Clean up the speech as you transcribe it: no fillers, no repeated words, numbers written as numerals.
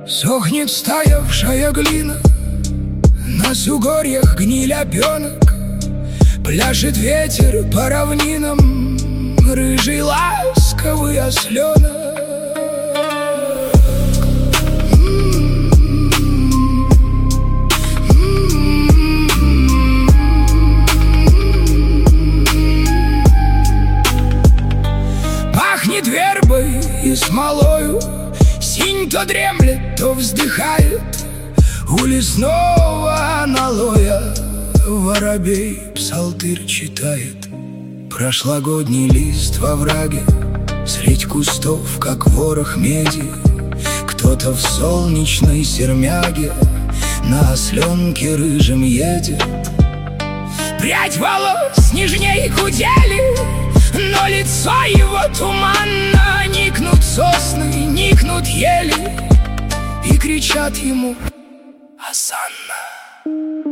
Сохнет стаявшая глина, на сугорьях гниль опенок. Пляшет ветер по равнинам, рыжий ласковый осленок. Пахнет вербой и смолою, синь то дремлет, то вздыхает. У лесного аналоя воробей псалтырь читает. Прошлогодний лист во враге, средь кустов, как ворох меди. Кто-то в солнечной сермяге на осленке рыжем едет. Прядь волос нежней кудели, но лицо его туманно. Никнут сосны, никнут ели и кричат ему: «Осанна!»